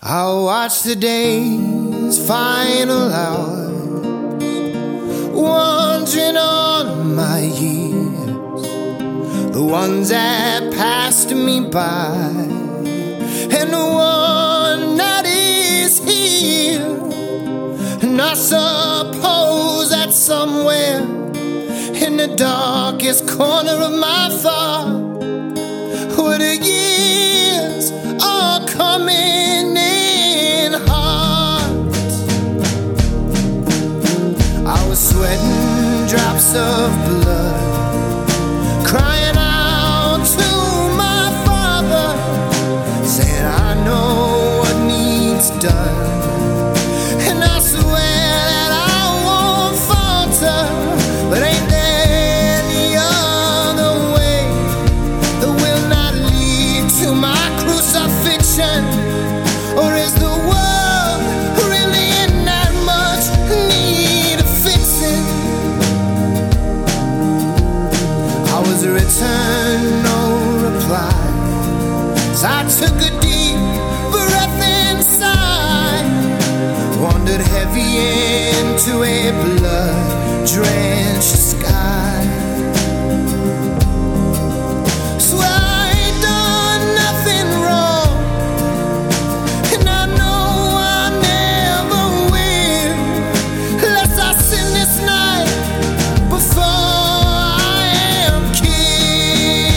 I'll watch the day's final hour, wandering on my years, the ones that passed me by, and the one that is here. And I suppose that somewhere in the darkest corner of my thought, where the years are coming in hot, I was sweating drops of blood, crying out to my Father, saying I know what needs done. And I swear that I won't falter, but ain't there any other way that will not lead to my crucifixion? Or is the world really in that much need of fixing? I was returned no reply, so I took a deep breath inside, wandered heavy into a blood-drenched sky. Swear I ain't done nothing wrong, and I know I never will, unless I sin this night before I am killed.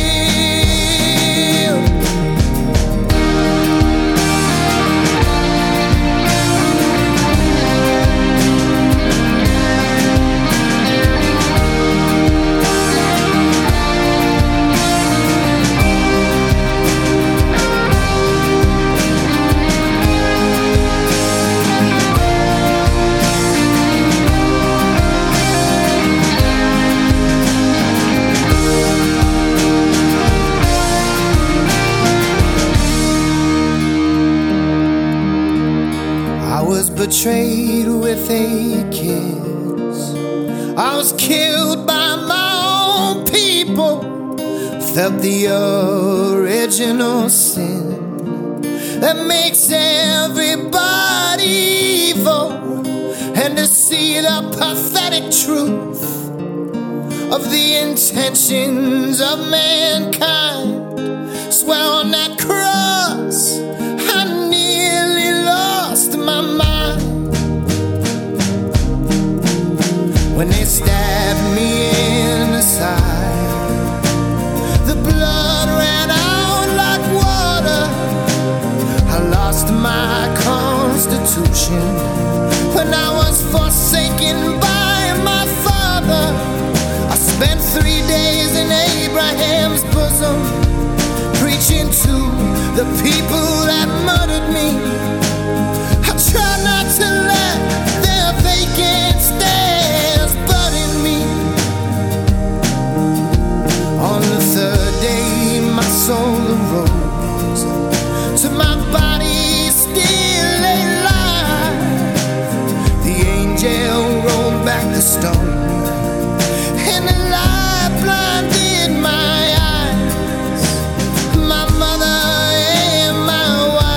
I was betrayed with a kiss, I was killed by my own people, felt the original sin that makes everybody evil, and to see the pathetic truth of the intentions of mankind. Swear on that cross I nearly lost my mind when they stabbed me in the side. The blood ran out like water, I lost my constitution when I was forsaken by my father. I spent 3 days in Abraham's bosom, preaching to the people that murdered me. I try not to let their vacant stares burden me. On the third day my soul arose, to my body still alive. The angel rolled back the stone, and the light blinded my eyes. My mother and my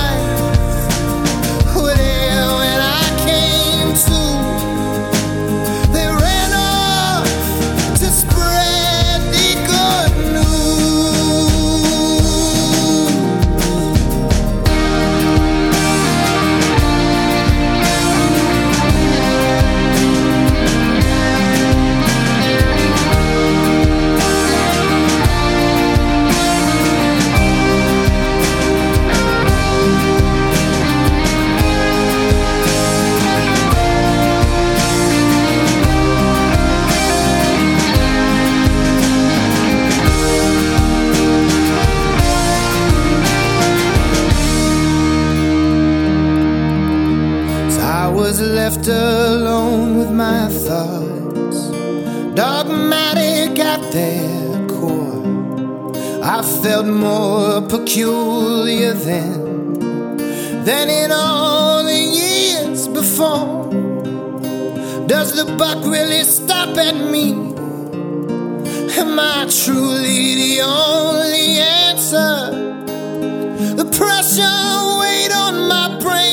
wife were there when I came to. They ran off to spread the good news. I was left alone with my thoughts, dogmatic at their core. I felt more peculiar than in all the years before. Does the buck really stop at me? Am I truly the only answer? The pressure weighed on my brain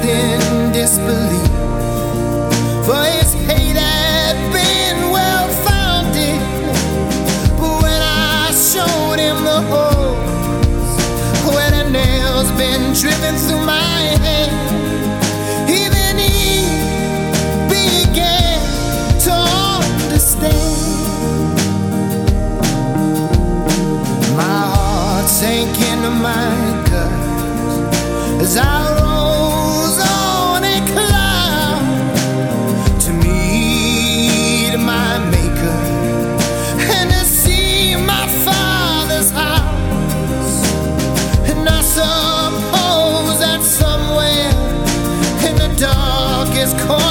in disbelief, for his hate had been well founded. But when I showed him the holes where the nails been driven through my hand, even he began to understand. My heart sank into my guts as I rose on a cloud to meet my Maker and to see my Father's house. And I suppose that somewhere in the darkest corner